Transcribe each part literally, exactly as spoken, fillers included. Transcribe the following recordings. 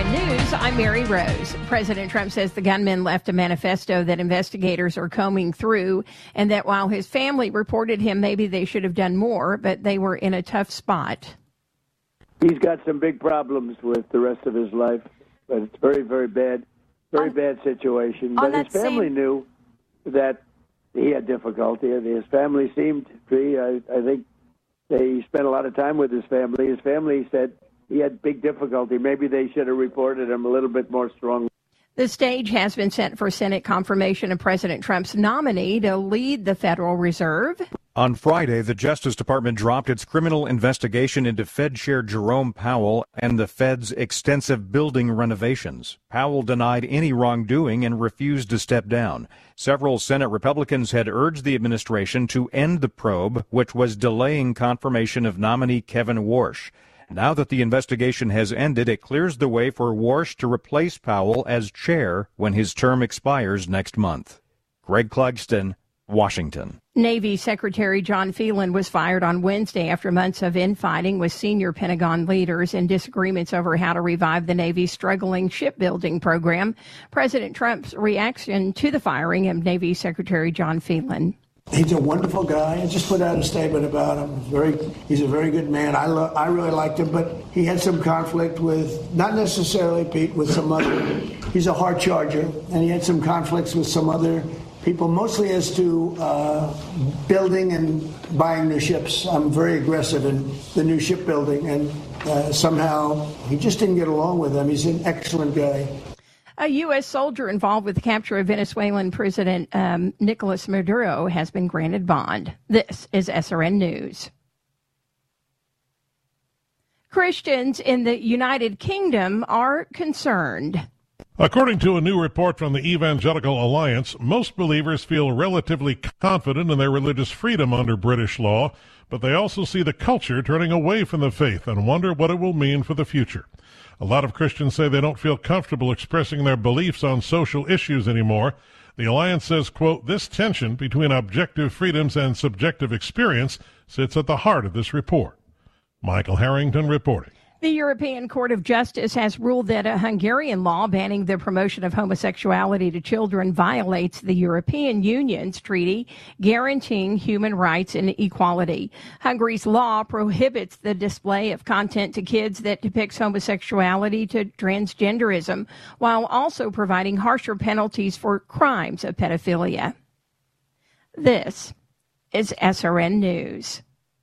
N News, I'm Mary Rose. President Trump says the gunman left a manifesto that investigators are combing through, and that while his family reported him, maybe they should have done more, but they were in a tough spot. He's got some big problems with the rest of his life, but it's very, very bad, very on, bad situation. But his family same... knew that he had difficulty. His family seemed to be, I, I think they spent a lot of time with his family. His family said he had big difficulty. Maybe they should have reported him a little bit more strongly. The stage has been set for Senate confirmation of President Trump's nominee to lead the Federal Reserve. On Friday, the Justice Department dropped its criminal investigation into Fed Chair Jerome Powell and the Fed's extensive building renovations. Powell denied any wrongdoing and refused to step down. Several Senate Republicans had urged the administration to end the probe, which was delaying confirmation of nominee Kevin Warsh. Now that the investigation has ended, it clears the way for Warsh to replace Powell as chair when his term expires next month. Greg Clugston, Washington. Navy Secretary John Phelan was fired on Wednesday after months of infighting with senior Pentagon leaders and disagreements over how to revive the Navy's struggling shipbuilding program. President Trump's reaction to the firing of Navy Secretary John Phelan. He's a wonderful guy. I just put out a statement about him. Very, he's a very good man. I lo- I really liked him, but he had some conflict with, not necessarily Pete, with some other. He's a hard charger, and he had some conflicts with some other people, mostly as to uh, building and buying new ships. I'm very aggressive in the new shipbuilding, and uh, somehow he just didn't get along with them. He's an excellent guy. A U S soldier involved with the capture of Venezuelan President um, Nicolas Maduro has been granted bond. This is S R N News. Christians in the United Kingdom are concerned. According to a new report from the Evangelical Alliance, most believers feel relatively confident in their religious freedom under British law, but they also see the culture turning away from the faith and wonder what it will mean for the future. A lot of Christians say they don't feel comfortable expressing their beliefs on social issues anymore. The Alliance says, quote, this tension between objective freedoms and subjective experience sits at the heart of this report. Michael Harrington reporting. The European Court of Justice has ruled that a Hungarian law banning the promotion of homosexuality to children violates the European Union's treaty guaranteeing human rights and equality. Hungary's law prohibits the display of content to kids that depicts homosexuality to transgenderism, while also providing harsher penalties for crimes of pedophilia. This is S R N News.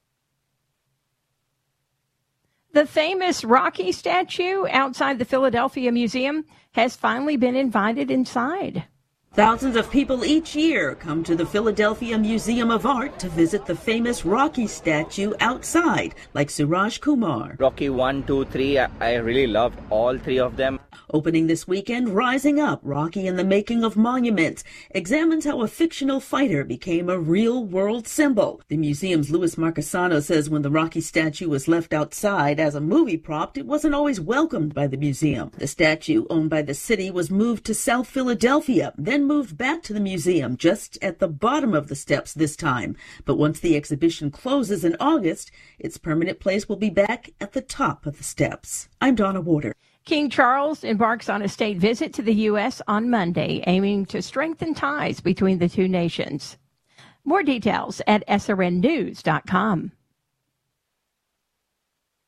The famous Rocky statue outside the Philadelphia Museum has finally been invited inside. Thousands of people each year come to the Philadelphia Museum of Art to visit the famous Rocky statue outside, like Suraj Kumar. Rocky one, two, three, I, I really loved all three of them. Opening this weekend, Rising Up, Rocky and the Making of Monuments, examines how a fictional fighter became a real-world symbol. The museum's Louis Marcassano says when the Rocky statue was left outside as a movie prop, it wasn't always welcomed by the museum. The statue, owned by the city, was moved to South Philadelphia, then moved back to the museum, just at the bottom of the steps this time. But once the exhibition closes in August, its permanent place will be back at the top of the steps. I'm Donna Warder. King Charles embarks on a state visit to the U S on Monday, aiming to strengthen ties between the two nations. More details at S R N news dot com.